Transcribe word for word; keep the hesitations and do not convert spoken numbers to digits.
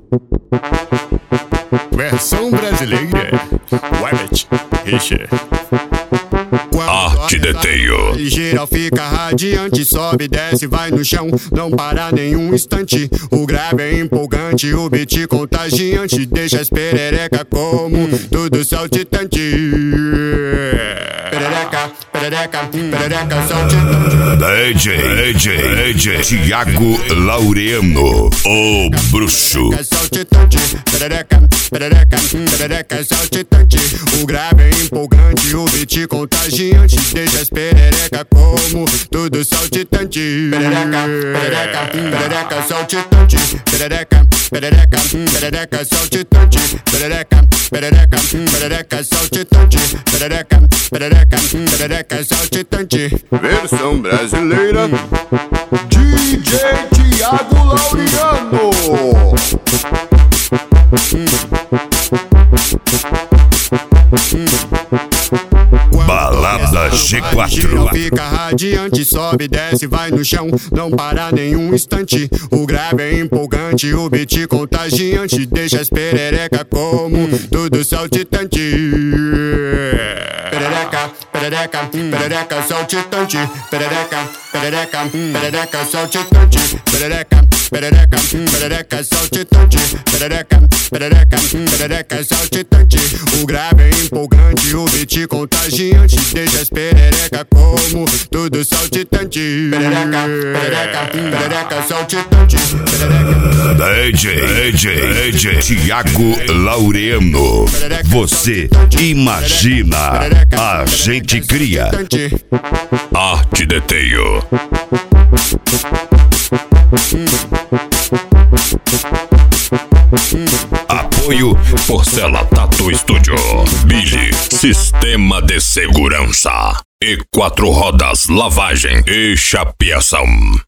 Versão brasileira. Webbit. Richard. Arte Deteio. Geral fica radiante, sobe, desce, vai no chão, não para nenhum instante. O grave é empolgante, o beat contagiante, deixa as perereca como tudo saltitante. Perereca, perereca, perereca saltitante. D J, D J, D J Thiago Laureano, o bruxo. Saltitante, perereca, perereca, perereca saltitante. O grave é empolgante, o beat contagiante, deixa as perereca como tudo saltitante. Perereca, perereca, perereca saltitante. Perereca, perereca, perereca saltitante. Perereca, perereca, perereca saltitante. Perereca, perereca, perereca saltitante. Versão brasileira. D J Thiago Laureano. Balada G quatro. Fica radiante, sobe, desce, vai no chão, não para nenhum instante. O grave é empolgante, o beat contagiante, deixa as perereca como tudo saltitante. Perereca, perereca, perereca saltitante. Perereca, perereca, perereca saltitante. Perereca, perereca, perereca saltitante. Perereca, perereca, perereca saltitante. O grave é empolgante, o beat contagiante, deixa as perereca como tudo saltitante. Perereca, perereca, perereca saltitante. D J, D J, D J Thiago Laureano. Você imagina, a gente cria. Arte Deteio. Apoio Porcela Tattoo Studio, Billy, Sistema de Segurança e Quatro Rodas Lavagem e Chapeação.